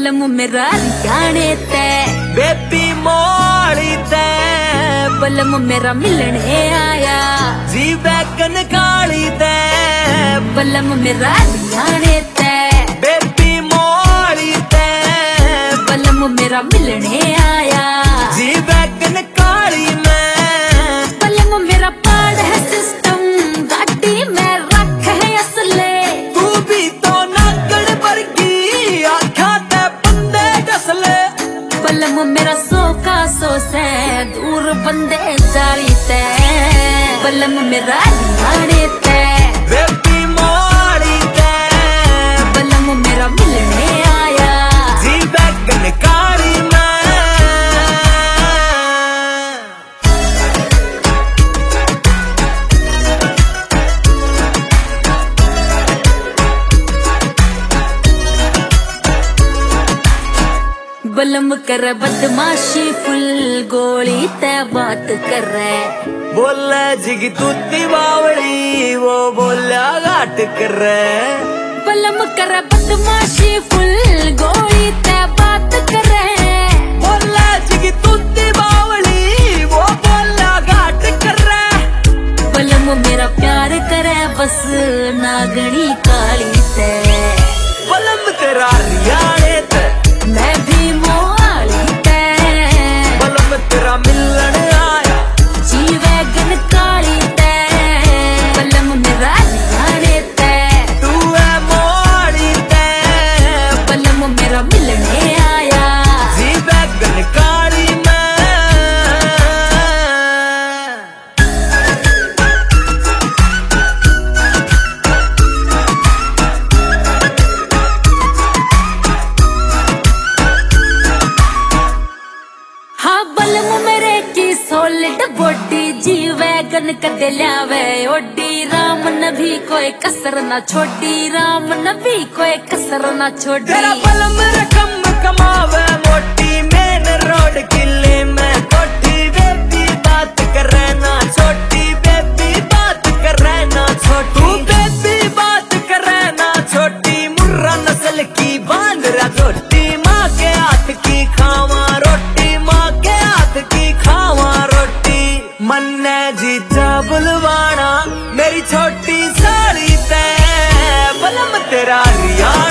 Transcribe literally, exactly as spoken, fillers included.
बलम मेरा रियाणे ते बेबी मोड़ी ते बलम मेरा मिलने आया जी बैगन काली ते बलम मेरा रियाणे ते बेबी मोड़ी ते बलम मेरा मिलने आया जी बैगन काली में बलम मेरा पाड़ है सिस्टम गाड़ी में रख है असले तू भी तो नागड़ वर्गी आखा ते बंदे डसले बलम मेरा सो का सो से दूर बंदे जाली ते बलम मेरा रियाणे ते बेबी मोड़ी ते बलम मेरा मिलने आया जी बैगन काली में बलम कर बदमाशी फुल गोली ते बात कर बोला जिग तूती बावड़ी वो बोला घाट कर बलम कर बदमाशी फुल गोली ते बात कर बोला जिग तूती बावड़ी वो बोला घाट कर बलम मेरा प्यार करे बस नागणी काली ते बलम तेरा रियाणे ते मैं भी मोहाली ते बलम तेरा मिलन आया जी वैगन काली ते बलम मेरा रियाणे ते तू है मोड़ी ते बलम मेरा मिलने आया जी बैगन काली में हाँ बलम मेरे की सोलिड बॉडी जी वैगन कदे ल्यावे ओडी राम नबी कोई कसर ना छोड़ी राम नबी कोई कसर ना छोड़ी तेरा बलम रकम कमावे मोटी मेन रोड किले में कोठी बेबी बात करे ना छोटी बेबी बात करे ना छोटी बेबी बात करे ना छोटी मुर्रा नस्ल की बांदरा छोटी माँ के हाथ की खावा रोटी माँ के हाथ की खावा रोटी मन्ने जीजा बुलवाना मेरी छोटी साली ते बलम तेरा रिया